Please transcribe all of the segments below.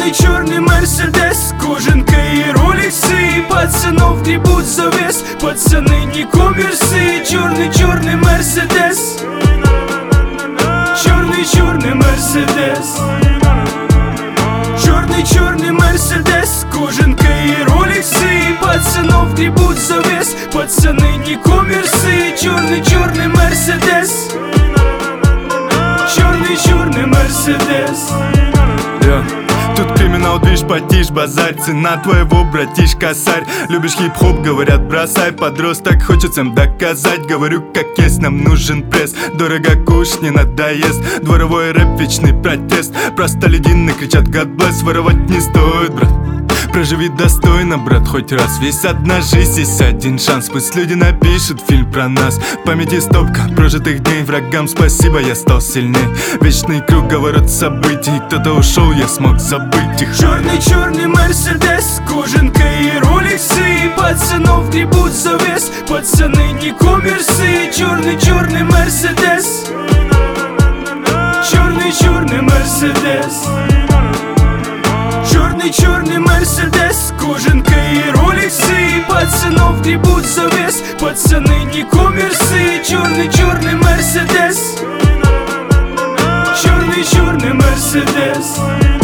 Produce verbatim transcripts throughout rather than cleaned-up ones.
Черный-черный Мерседес, кожанка и роликсы. Пацанов гребут за вес, пацаны не коммерсы. Черный-черный Мерседес, черный-черный Мерседес, черный-черный Мерседес, кожанка и роликсы. Пацанов гребут за вес, пацаны не коммерсы. Черный-черный Мерседес, черный-черный Мерседес. Yeah. Тут криминал, движ, потишь, базарь. Цена твоего, братиш, косарь. Любишь хип-хоп, говорят, бросай. Подросток хочет всем доказать. Говорю, как есть, нам нужен пресс. Дорого куш, не надоест. Дворовой рэп, вечный протест. Простолюдины кричат God bless. Воровать не стоит, брат. Проживи достойно, брат, хоть раз. Весь одна жизнь, есть один шанс. Пусть люди напишут фильм про нас. В памяти стопка прожитых дней. Врагам спасибо, я стал сильней. Вечный круговорот событий. Кто-то ушел, я смог забыть их. Черный-черный Мерседес, кожанка и роликсы. Пацанов гребут за вес, пацаны не коммерсы. Черный-черный Мерседес, черный-черный Мерседес, черный-черный Мерседес, кожанка и роликсы. Пацанов гребут за вес, пацаны не коммерсы. Черный-черный Мерседес, черный-черный Мерседес.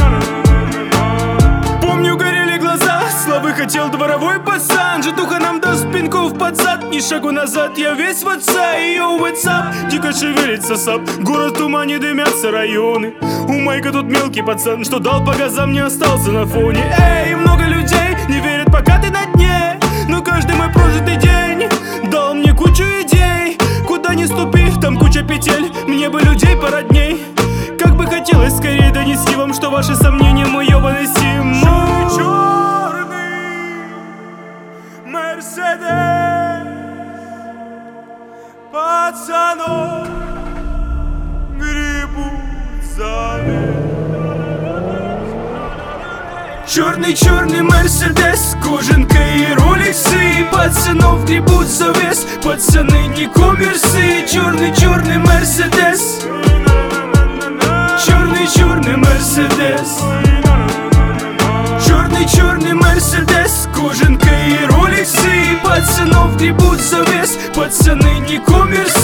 Помню, горели глаза, славы хотел дворовой пацан. Житуха нам даст пинков под зад, ни шагу назад, я весь в отца. И йоу, what's up, дико шевелится сап. Город в тумане, дымятся районы. У Майка тут мелкий пацан, что дал по газам, не остался на фоне. Эй, много людей не верят, пока ты на дне. Но каждый мой прожитый день дал мне кучу идей. Куда ни ступи, там куча петель. Мне бы людей породней. Как бы хотелось скорее донести вам, что ваши сомнения мой ёбаный сим. Черный Мерседес, пацанов гребут за вес. Черный-черный Мерседес, кожанка и роликсы. Пацанов гребут за вес, пацаны не коммерсы. Черный-черный Мерседес, черный-черный Мерседес, черный-черный Мерседес, кожанка и роликсы. Пацанов гребут за вес, пацаны не коммерсы.